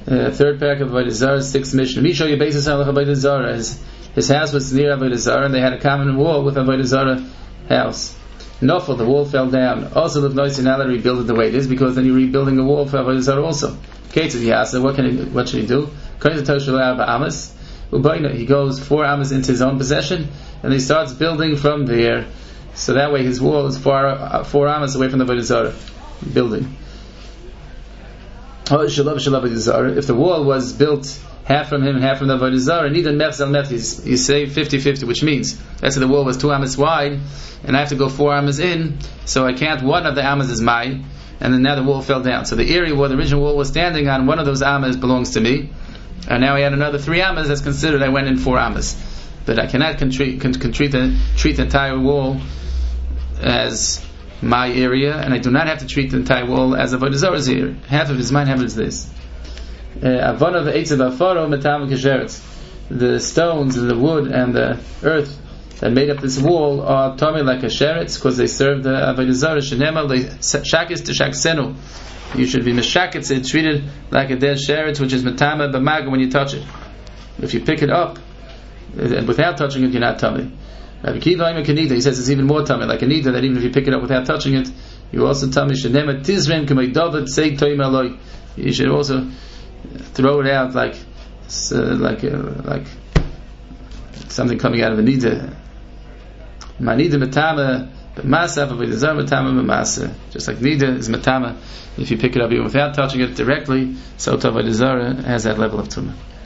Third parak of Avodah Zarah, 6th mission. Misha Yebesis Halach Avodah Zarah. His house was near Avodah Zarah, and they had a common wall with Avodah Zarah house. Nofel, the wall fell down. Also, the noise, you're not allowed to rebuild it the way it is, because then you're rebuilding a wall for Avodah Zarah also. Kated Yasa, what should he do? According to Toshel Amas, he goes 4 amas into his own possession, and he starts building from there. So that way his wall is 4 amas away from the Avodah Zarah building. If the wall was built half from him and half from the Avodah Zarah, neither mechzel mech, you say 50-50, which means let's say the wall was 2 amas wide, and I have to go 4 amas in, so I can't. One of the amas is mine, and then now the wall fell down. So the area where the original wall was standing on, one of those amas belongs to me, and now I had another 3 amas. That's considered I went in 4 amas, but I cannot treat the entire wall as my area, and I do not have to treat the entire wall as Avodah Zarah's area. Half of it is mine, half of it is this. The stones and the wood and the earth that made up this wall are tummy like a sheretz, because they serve the Avodah Zarah. Shenema shakis to shaksenu. You should be meshaketz, it's treated like a dead sheretz, which is metama b'maga when you touch it. If you pick it up without touching it, you're not tummy. Rabbi Kiva he says it's even more tummy, like a nida, that even if you pick it up without touching it, you also tummy. Shenema tizren k'may david seig toim aloi. You should also throw it out like something coming out of a nida. Manida matama b'masa, Avodah Zarah matama b'masa. Just like nida is matama, if you pick it up even without touching it directly, so Avodah Zarah has that level of tumah.